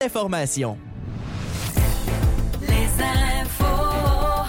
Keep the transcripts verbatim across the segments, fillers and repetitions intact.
Information. Les infos.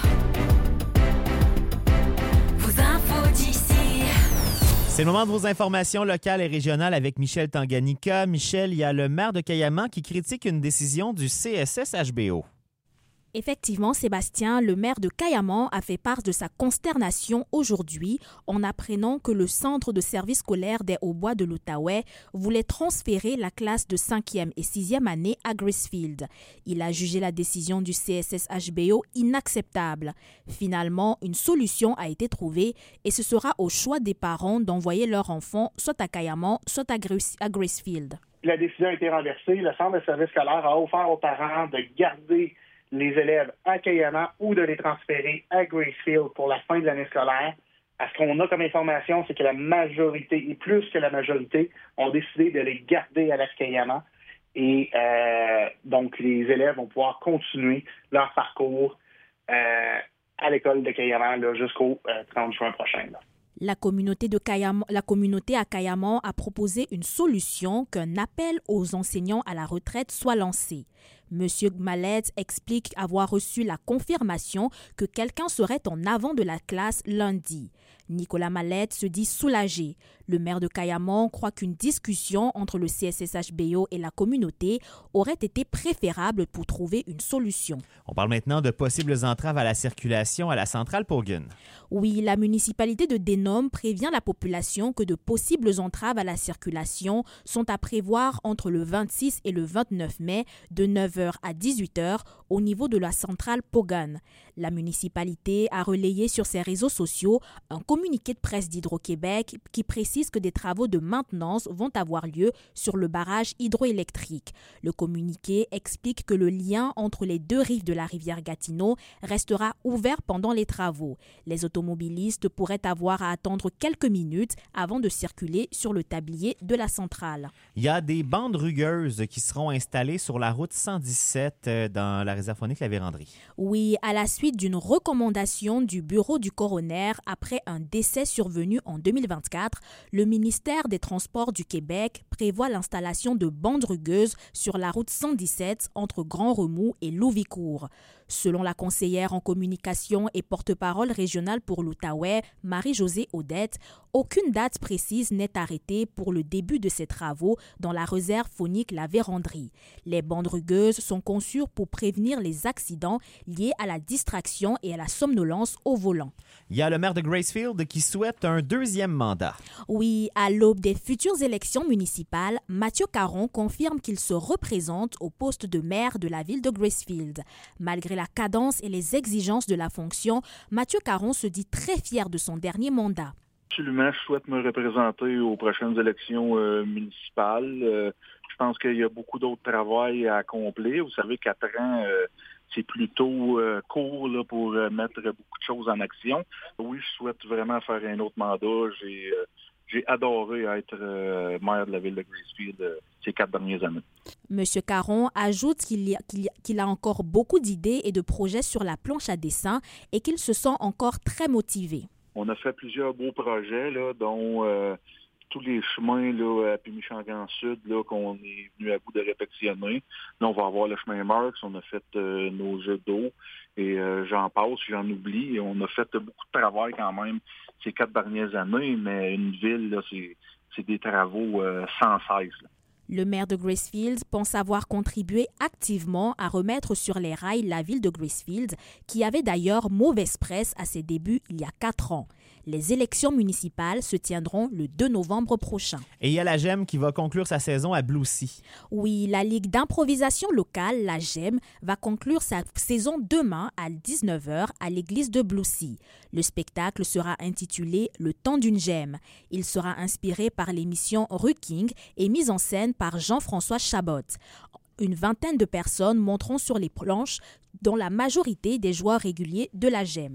Vos infos d'ici. C'est le moment de vos informations locales et régionales avec Michel Tanganyika. Michel, il y a le maire de Cayamant qui critique une décision du C S S H B O. Effectivement, Sébastien, le maire de Cayamant a fait part de sa consternation aujourd'hui en apprenant que le centre de service scolaire des Hauts-Bois de l'Outaouais voulait transférer la classe de cinquième et sixième année à Gracefield. Il a jugé la décision du C S S H B O inacceptable. Finalement, une solution a été trouvée et ce sera au choix des parents d'envoyer leur enfant soit à Cayamant, soit à, Grace- à Gracefield. La décision a été renversée. Le centre de service scolaire a offert aux parents de garder les élèves à Cayamant ou de les transférer à Gracefield pour la fin de l'année scolaire. À ce qu'on a comme information, c'est que la majorité, et plus que la majorité, ont décidé de les garder à la Cayamant. Et euh, donc, les élèves vont pouvoir continuer leur parcours euh, à l'école de Cayamant là, jusqu'au euh, trente juin prochain. Là. La communauté, de Cayamant, la communauté à Cayamant a proposé une solution qu'un appel aux enseignants à la retraite soit lancé. Monsieur Mallette explique avoir reçu la confirmation que quelqu'un serait en avant de la classe lundi. Nicolas Mallette se dit soulagé. Le maire de Cayamant croit qu'une discussion entre le C S S H B O et la communauté aurait été préférable pour trouver une solution. On parle maintenant de possibles entraves à la circulation à la centrale Paugun. Oui, la municipalité de Denham prévient la population que de possibles entraves à la circulation sont à prévoir entre le vingt-six et le vingt-neuf mai de neuf heures à dix-huit heures au niveau de la centrale Paugun. La municipalité a relayé sur ses réseaux sociaux un communiqué de presse d'Hydro-Québec qui précise que des travaux de maintenance vont avoir lieu sur le barrage hydroélectrique. Le communiqué explique que le lien entre les deux rives de la rivière Gatineau restera ouvert pendant les travaux. Les automobilistes pourraient avoir à attendre quelques minutes avant de circuler sur le tablier de la centrale. Il y a des bandes rugueuses qui seront installées sur la route cent dix-sept dans la réserve faunique La Vérandrie. Oui, à la suite d'une recommandation du bureau du coroner après un décès survenu en deux mille vingt-quatre, le ministère des Transports du Québec prévoit l'installation de bandes rugueuses sur la route cent dix-sept entre Grand-Remous et Louvicourt. Selon la conseillère en communication et porte-parole régionale pour l'Outaouais, Marie-Josée Audette, aucune date précise n'est arrêtée pour le début de ces travaux dans la réserve faunique La Vérandrie. Les bandes rugueuses sont conçues pour prévenir les accidents liés à la distraction et à la somnolence au volant. Il y a le maire de Gracefield qui souhaite un deuxième mandat. Oui, à l'aube des futures élections municipales, Mathieu Caron confirme qu'il se représente au poste de maire de la ville de Gracefield. Malgré la cadence et les exigences de la fonction, Mathieu Caron se dit très fier de son dernier mandat. Absolument, je souhaite me représenter aux prochaines élections euh, municipales. Euh, je pense qu'il y a beaucoup d'autres travail à accomplir. Vous savez, quatre ans, euh, c'est plutôt euh, court là, pour euh, mettre beaucoup de choses en action. Oui, je souhaite vraiment faire un autre mandat. J'ai, euh, j'ai adoré être euh, maire de la ville de Gracefield euh, ces quatre dernières années. Monsieur Caron ajoute qu'il, y a, qu'il, y a, qu'il a encore beaucoup d'idées et de projets sur la planche à dessin et qu'il se sent encore très motivé. On a fait plusieurs beaux projets, là, dont euh, tous les chemins là, à Pimichangans Sud là, qu'on est venu à bout de réfectionner. Là, on va avoir le chemin Marx, on a fait euh, nos jeux d'eau et euh, j'en passe, j'en oublie. Et on a fait beaucoup de travail quand même ces quatre dernières années, mais une ville, là, c'est, c'est des travaux euh, sans cesse. Là. Le maire de Gracefield pense avoir contribué activement à remettre sur les rails la ville de Gracefield, qui avait d'ailleurs mauvaise presse à ses débuts il y a quatre ans. Les élections municipales se tiendront le deux novembre prochain. Et il y a la G E M qui va conclure sa saison à Bloussy. Oui, la Ligue d'improvisation locale, la G E M, va conclure sa saison demain à dix-neuf heures à l'église de Bloussy. Le spectacle sera intitulé « Le temps d'une G E M ». Il sera inspiré par l'émission Rooking et mis en scène par Jean-François Chabot. Une vingtaine de personnes monteront sur les planches, dont la majorité des joueurs réguliers de la G E M.